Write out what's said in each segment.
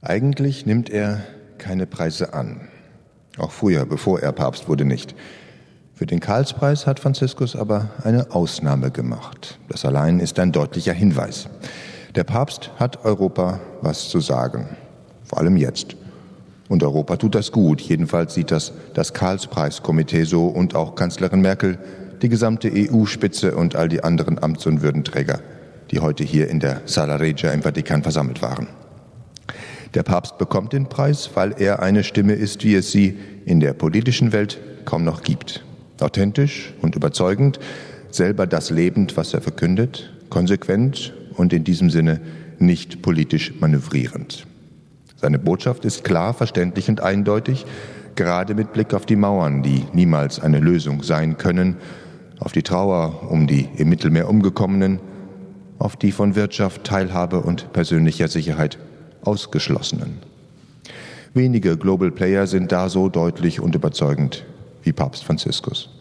Eigentlich nimmt er keine Preise an. Auch früher, bevor er Papst wurde, nicht. Für den Karlspreis hat Franziskus aber eine Ausnahme gemacht. Das allein ist ein deutlicher Hinweis. Der Papst hat Europa was zu sagen. Vor allem jetzt. Und Europa tut das gut. Jedenfalls sieht das Karlspreiskomitee so und auch Kanzlerin Merkel, die gesamte EU-Spitze und all die anderen Amts- und Würdenträger, die heute hier in der Sala Regia im Vatikan versammelt waren. Der Papst bekommt den Preis, weil er eine Stimme ist, wie es sie in der politischen Welt kaum noch gibt. Authentisch und überzeugend, selber das lebend, was er verkündet, konsequent und in diesem Sinne nicht politisch manövrierend. Seine Botschaft ist klar, verständlich und eindeutig, gerade mit Blick auf die Mauern, die niemals eine Lösung sein können, auf die Trauer um die im Mittelmeer Umgekommenen, auf die von Wirtschaft, Teilhabe und persönlicher Sicherheit Ausgeschlossenen. Wenige Global Player sind da so deutlich und überzeugend wie Papst Franziskus.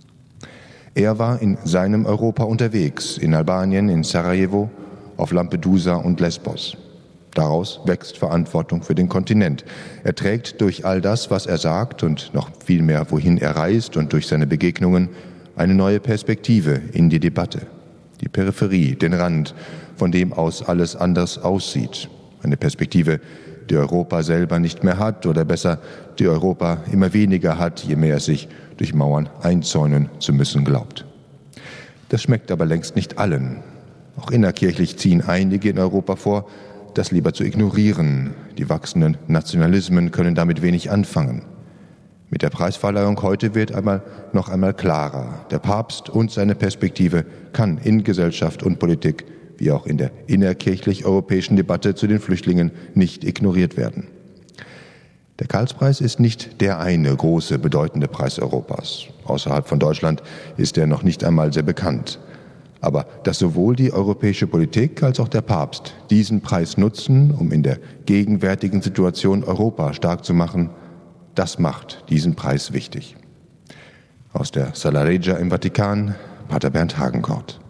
Er war in seinem Europa unterwegs, in Albanien, in Sarajevo, auf Lampedusa und Lesbos. Daraus wächst Verantwortung für den Kontinent. Er trägt durch all das, was er sagt und noch viel mehr, wohin er reist und durch seine Begegnungen, eine neue Perspektive in die Debatte. Die Peripherie, den Rand, von dem aus alles anders aussieht. Eine Perspektive, die Europa selber nicht mehr hat oder besser, die Europa immer weniger hat, je mehr es sich durch Mauern einzäunen zu müssen glaubt. Das schmeckt aber längst nicht allen. Auch innerkirchlich ziehen einige in Europa vor, das lieber zu ignorieren. Die wachsenden Nationalismen können damit wenig anfangen. Mit der Preisverleihung heute wird noch einmal klarer. Der Papst und seine Perspektive kann in Gesellschaft und Politik wie auch in der innerkirchlich-europäischen Debatte zu den Flüchtlingen nicht ignoriert werden. Der Karlspreis ist nicht der eine große, bedeutende Preis Europas. Außerhalb von Deutschland ist er noch nicht einmal sehr bekannt. Aber dass sowohl die europäische Politik als auch der Papst diesen Preis nutzen, um in der gegenwärtigen Situation Europa stark zu machen, das macht diesen Preis wichtig. Aus der Sala Regia im Vatikan, Pater Bernd Hagenkort.